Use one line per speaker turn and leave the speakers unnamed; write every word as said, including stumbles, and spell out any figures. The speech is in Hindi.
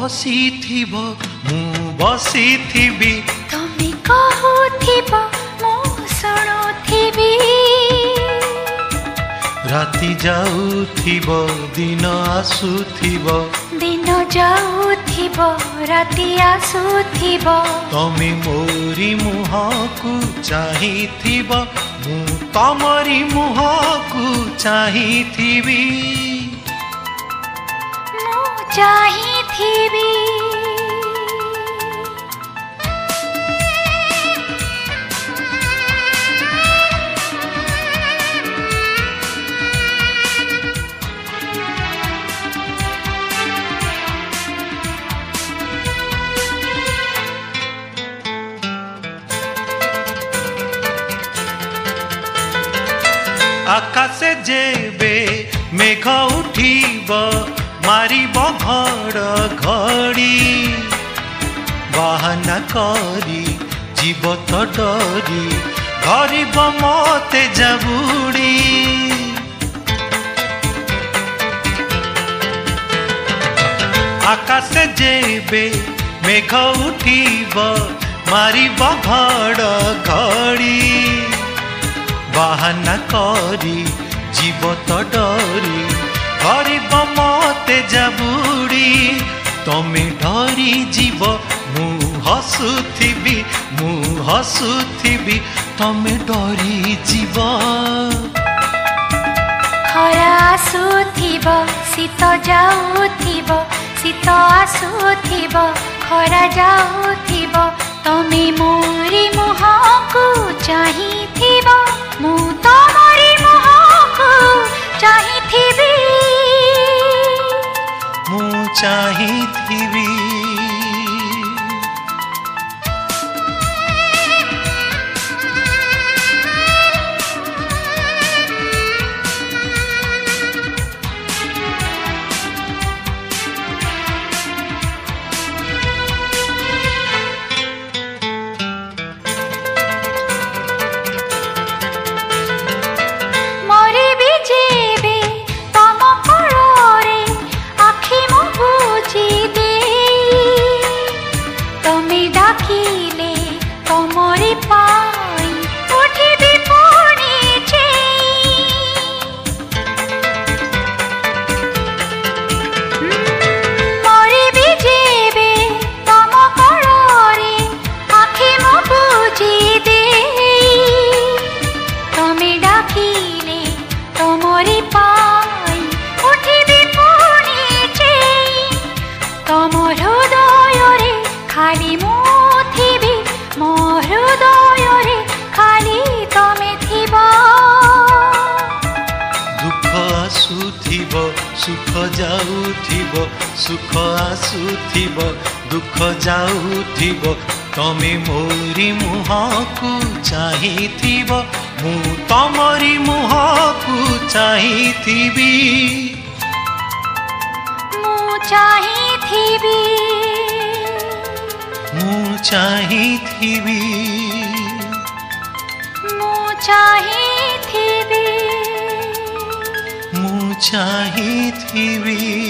बसिथिब मु बसिथिबी
तमे कहूथिब मु शुणुथिबी
राति जाउथिब दिन आसुथिब
दिन जाउथिब राति आसुथिब
तमे मोरी मुहकु चाहिथिब मु तमरी मुहकु चाहिथिबी
मु चाहिथिबी
आकाशे जेबे मेघ उठिब मारिब घड़घड़ी बाहाना करी जीव तो डरी धरिब मते जाबुड़ी आकाशे जेबे मेघ उठिब मारिब घड़घड़ी बाहाना करी जीव तो डरी धरिब मते जाबुड़ी तमे डरी जीव मु हसुथिबी मु हसुथिबी तमे डरी जीव
खरा आसुथिब शीत जाउथिब शीत आसुथिब खरा जाउथिब तमे मोरी मुहकु चाहिथिब मु तमरी मुहकु चाहिथिबी
मु चाहिथिबी सुख जाउथिब सुख आसुथिब दुख जाउथिब तमे मोरी मुहकु चाहिथिब मु तमरी मुहकु चाहिथिबी
मु चाहिथिबी
मु चाहिथिबी
मु चाहिथिबी
चाहिथिबी।